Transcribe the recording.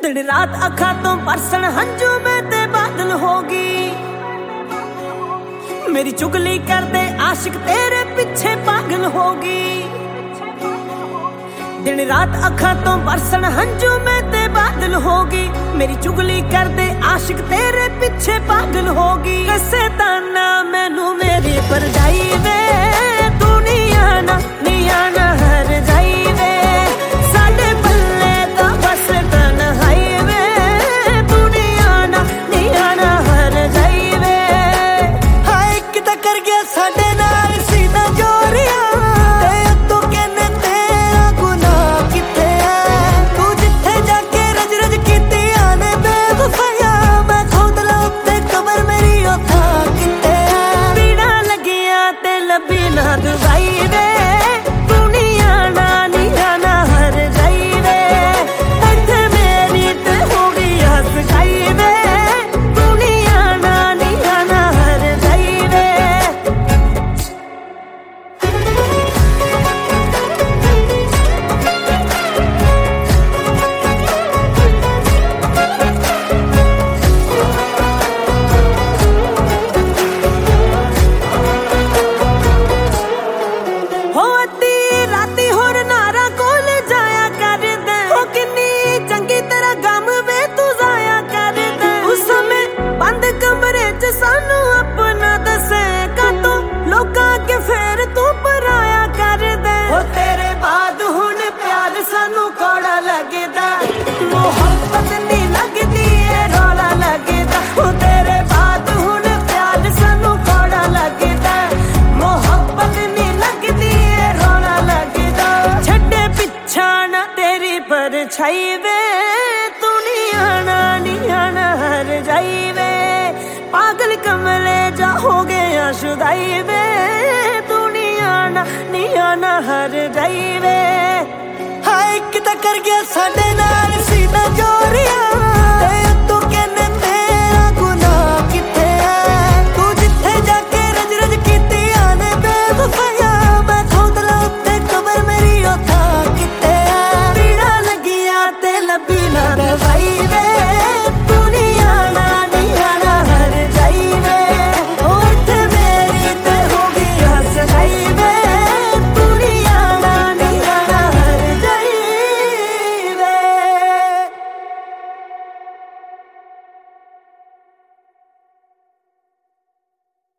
दिन रात अखा तो बरसन हंजू में ते बादल होगी। मेरी चुगली कर दे आशिक तेरे पीछे पागल होगी। दिन रात अखा तो बरसन हंजू में ते बादल होगी। मेरी चुगली कर दे आशिक तेरे पीछे पागल होगी। कैसे ताना मैनू मेरी परछाई वे, तू नहीं आना हर जाई वे। साडे पल्ले तो बस तन्हाई वे, तू नहीं आना हर जाई वे। हाय किता कर गया साडे नाल सीधा जोरिया, ते तू कहने तेरा गुनाह किथे है। तू जिथे जाके रज रज कीती आने बेवफाया, मैं खोद ला उत्ते कबर मेरी ओथा किथे है। पीड़ा लगिया ते लभी ना दवाई वे, तू नहीं आना हर जाई वे। इत्थे मेरी ते हो गई हस खाई वे, तू नहीं आना हर जाई वे। हो अद्धी राती होर नारा कोल जाया कर दे, हो किन्नी चंगी तरह गम वे तू जाया कर दे। उस समय बंद कमरे च सानू अपना दसे कातों लोकां के फेर तू पराया कर दे। हो तेरे बाद हुण प्यार सानू कौड़ा लगदा, मोहब्बत नहीं लगदी ए रौला लगदा। हो तेरे बाद हुण प्यार सानू कौड़ा लगदा, मोहब्बत नहीं लगदी ए रौला लगदा। छड्डे पिछा ना तेरी परछाई वे, तू नहीं आना हर जाई वे। पागल कमले जा हो गया शुदाई वे, तू नहीं आना हर जाई वे। हाय किता कर गया साडे नाल